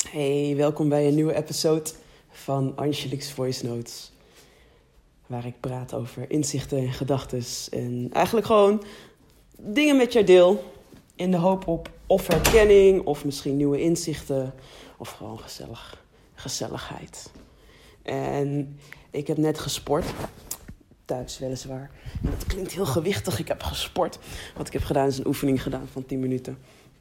Hey, welkom bij een nieuwe episode van Angelique's Voice Notes. Waar ik praat over inzichten en gedachten en eigenlijk gewoon dingen met jou deel. In de hoop op of herkenning of misschien nieuwe inzichten of gewoon gezelligheid. En ik heb net gesport, thuis weliswaar. En dat klinkt heel gewichtig, ik heb gesport. Wat ik heb gedaan is een oefening gedaan van 10 minuten.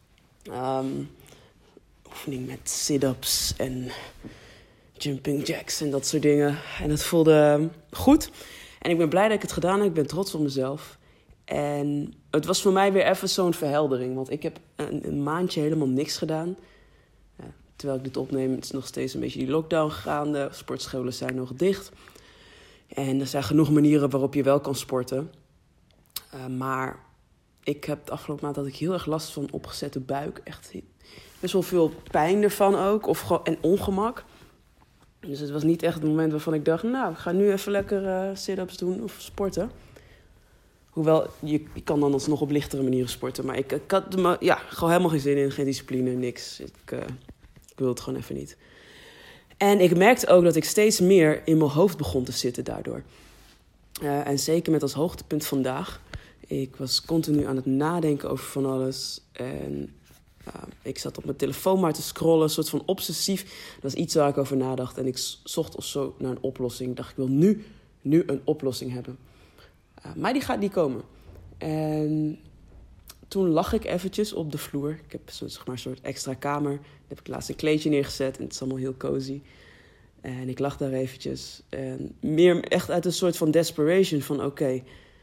Oefening met sit-ups en jumping jacks en dat soort dingen. En het voelde goed. En ik ben blij dat ik het gedaan heb. Ik ben trots op mezelf. En het was voor mij weer even zo'n verheldering. Want ik heb een maandje helemaal niks gedaan. Ja, terwijl ik dit opneem, het is nog steeds een beetje die lockdown gaande. Sportscholen zijn nog dicht. En er zijn genoeg manieren waarop je wel kan sporten. Maar ik heb de afgelopen maand had ik heel erg last van opgezette buik. Echt best wel veel pijn ervan ook. En ongemak. Dus het was niet echt het moment waarvan ik dacht, nou, ik ga nu even lekker sit-ups doen of sporten. Hoewel, je kan dan alsnog op lichtere manieren sporten. Maar ik had gewoon helemaal geen zin in, geen discipline, niks. Ik wil het gewoon even niet. En ik merkte ook dat ik steeds meer in mijn hoofd begon te zitten daardoor. En zeker met als hoogtepunt vandaag. Ik was continu aan het nadenken over van alles. En ik zat op mijn telefoon maar te scrollen, een soort van obsessief. Dat was iets waar ik over nadacht. En ik zocht of zo naar een oplossing. Ik dacht, ik wil nu een oplossing hebben. Maar die gaat niet komen. En toen lag ik eventjes op de vloer. Ik heb een soort extra kamer. Daar heb ik laatst een kleedje neergezet. En het is allemaal heel cozy. En ik lag daar eventjes. En meer echt uit een soort van desperation. Van oké,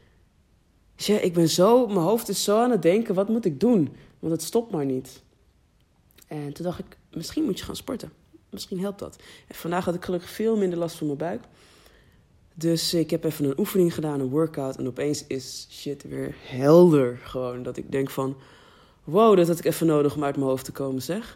mijn hoofd is zo aan het denken. Wat moet ik doen? Want het stopt maar niet. En toen dacht ik, misschien moet je gaan sporten. Misschien helpt dat. En vandaag had ik gelukkig veel minder last van mijn buik. Dus ik heb even een oefening gedaan, een workout. En opeens is shit weer helder gewoon. Dat ik denk van, wow, dat had ik even nodig om uit mijn hoofd te komen, zeg.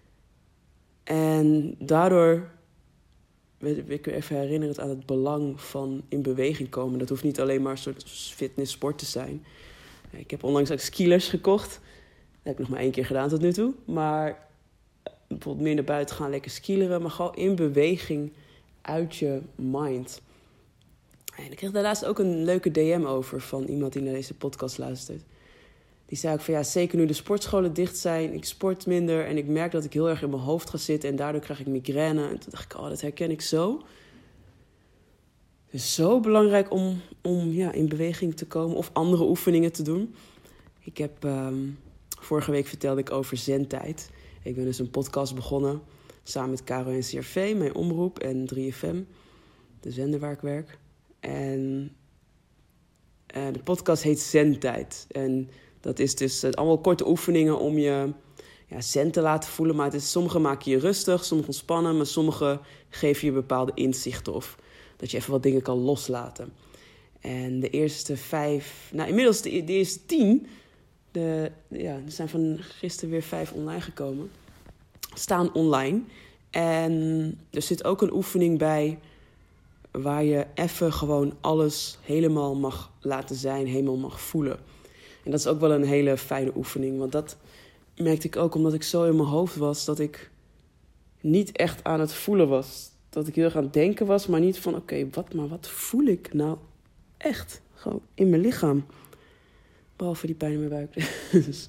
En daardoor werd ik weer even herinnerend aan het belang van in beweging komen. Dat hoeft niet alleen maar een soort fitness sport te zijn. Ik heb onlangs ook skilers gekocht. Dat heb ik nog maar 1 keer gedaan tot nu toe. Maar bijvoorbeeld meer naar buiten gaan, lekker skileren. Maar gewoon in beweging uit je mind. En ik kreeg daar laatst ook een leuke DM over van iemand die naar deze podcast luistert. Die zei ook van zeker nu de sportscholen dicht zijn. Ik sport minder en ik merk dat ik heel erg in mijn hoofd ga zitten. En daardoor krijg ik migraine. En toen dacht ik, dat herken ik zo. Het is zo belangrijk om in beweging te komen of andere oefeningen te doen. Ik heb vorige week vertelde ik over zentijd. Ik ben dus een podcast begonnen samen met Caro en CRV, mijn omroep, en 3FM, de zender waar ik werk. En de podcast heet Zentijd. En dat is dus allemaal korte oefeningen om je zen te laten voelen. Maar sommige maken je rustig, sommige ontspannen, maar sommige geven je bepaalde inzichten of dat je even wat dingen kan loslaten. En de eerste 5, inmiddels de eerste 10... er zijn van gisteren weer 5 online gekomen. Staan online. En er zit ook een oefening bij waar je even gewoon alles helemaal mag laten zijn, helemaal mag voelen. En dat is ook wel een hele fijne oefening. Want dat merkte ik ook omdat ik zo in mijn hoofd was dat ik niet echt aan het voelen was. Dat ik heel erg aan het denken was, maar niet van oké, wat voel ik nou echt? Gewoon in mijn lichaam. Behalve die pijn in mijn buik. Dus,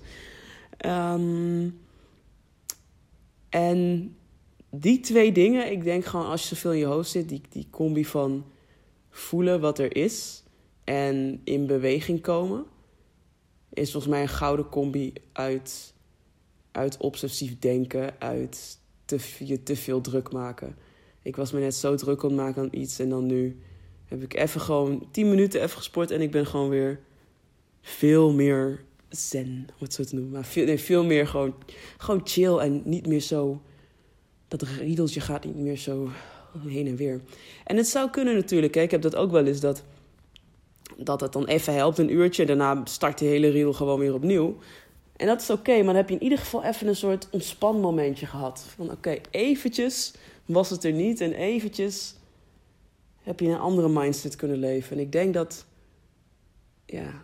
en die 2 dingen, ik denk gewoon als je zoveel in je hoofd zit, die combi van voelen wat er is en in beweging komen, is volgens mij een gouden combi uit obsessief denken, uit je te veel druk maken. Ik was me net zo druk aan het maken aan iets en dan nu heb ik even gewoon 10 minuten even gesport en ik ben gewoon weer veel meer zen, om het zo te noemen. Maar veel meer gewoon chill en niet meer zo, dat riedeltje gaat niet meer zo heen en weer. En het zou kunnen natuurlijk, ik heb dat ook wel eens, dat het dan even helpt, een uurtje. Daarna start die hele riedel gewoon weer opnieuw. En dat is oké, maar dan heb je in ieder geval even een soort ontspanmomentje gehad. Van oké, eventjes was het er niet en eventjes heb je in een andere mindset kunnen leven. En ik denk dat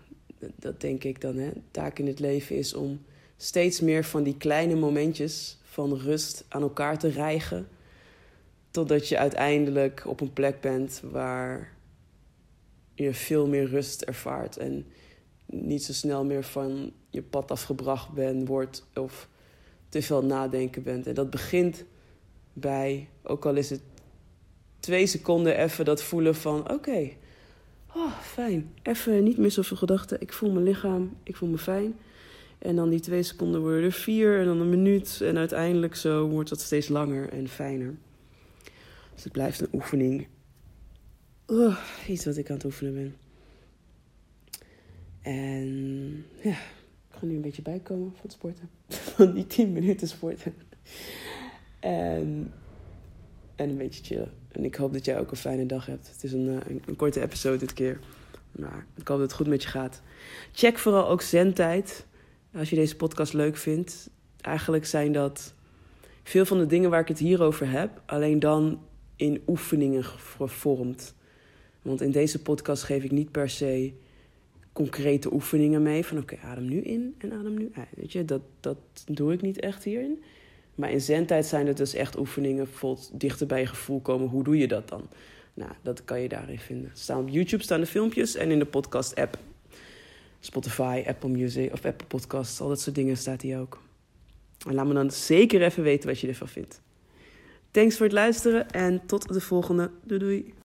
denk ik dan, taak in het leven is om steeds meer van die kleine momentjes van rust aan elkaar te rijgen. Totdat je uiteindelijk op een plek bent waar je veel meer rust ervaart. En niet zo snel meer van je pad afgebracht wordt of te veel nadenken bent. En dat begint bij, ook al is het 2 seconden even dat voelen van oké, fijn. Even niet meer zoveel gedachten. Ik voel mijn lichaam, ik voel me fijn. En dan die 2 seconden worden er 4 en dan een minuut. En uiteindelijk zo wordt dat steeds langer en fijner. Dus het blijft een oefening. Iets wat ik aan het oefenen ben. En ja, ik ga nu een beetje bijkomen van het sporten. Van die 10 minuten sporten. En een beetje chillen. En ik hoop dat jij ook een fijne dag hebt. Het is een korte episode dit keer. Maar ik hoop dat het goed met je gaat. Check vooral ook Zen-tijd. Als je deze podcast leuk vindt. Eigenlijk zijn dat veel van de dingen waar ik het hier over heb. Alleen dan in oefeningen gevormd. Want in deze podcast geef ik niet per se concrete oefeningen mee. Van oké, adem nu in en adem nu uit. Weet je, dat doe ik niet echt hierin. Maar in Zen-tijd zijn het dus echt oefeningen. Bijvoorbeeld dichter bij je gevoel komen. Hoe doe je dat dan? Nou, dat kan je daarin vinden. Op YouTube staan de filmpjes en in de podcast-app. Spotify, Apple Music of Apple Podcasts. Al dat soort dingen staat hier ook. En laat me dan zeker even weten wat je ervan vindt. Thanks voor het luisteren en tot de volgende. Doei doei.